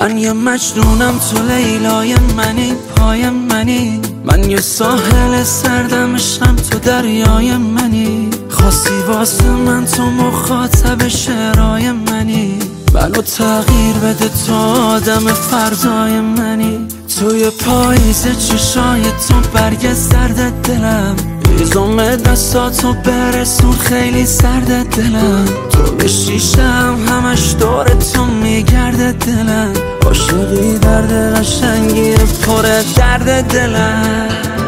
من یه مجنونم، تو لیلای منی، پای منی. من یه ساحل سردم، عشقم تو دریای منی. خواستی واسه من تو مخاطب شعرهای منی. منو تغییر بده تو آدم فردای منی. توی پاییز چشای تو برگ زرد دلم، هیزم دستاتو برسون خیلی سرد دلم. تو به شیشم همش دور تو میگرده دلم. عاشقی درد قشنگی پر درد دلم.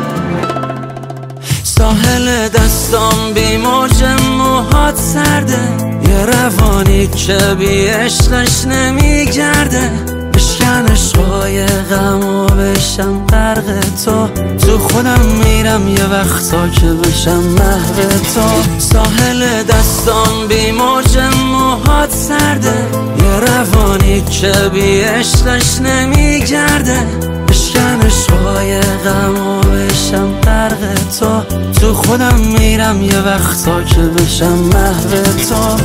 ساحل دستام بی موج، موهات سرده. یه روانی که بی عشقش نمیگرده. بشکن عشقای غم و بشم غرق تو خودم میرم یه وقتا که بشم محو تو. ساحل دستام بی موج، موهات سرده. یه روانی که بی عشقش نمیگرده. بشکن عشقای غم و بشم غرق تو خودم میرم یه وقتا که بشم محو تو.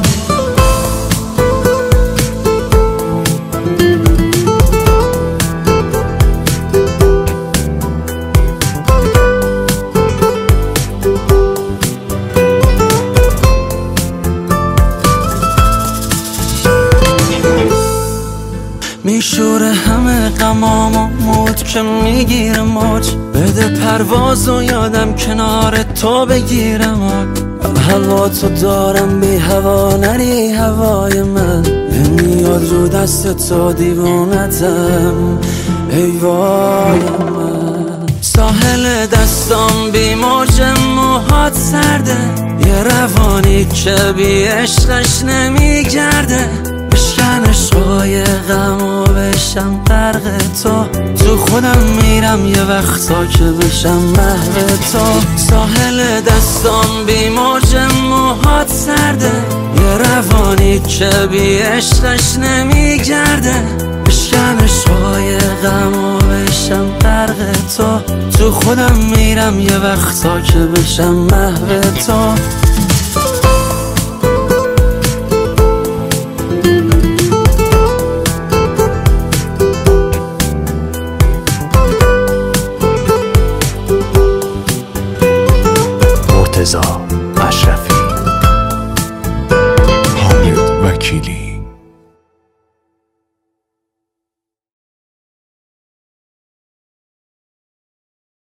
میشوره همه غمام و موج که میگیره موج. بده پرواز و یادم کنار تو بگیرم. من هوا تو دارم، بی هوا نری هوای من. نمیاد رو دست تو دیوونتم ای وای من. ساحل دستام بی موج، موهات سرده. یه روانی که بی عشقش نمیگرده. بشکن عشقای غم و بشم غرق تو خودم میرم یه وقتا که بشم محو تو. ساحل دستام بی موج، موهات سرده. یه روانی که بی عشقش نمیگرده. بشکن عشقای غم و بشم غرق تو خودم میرم یه وقتا که بشم محو تو. مرتضی اشرفی، حامد وکیلی.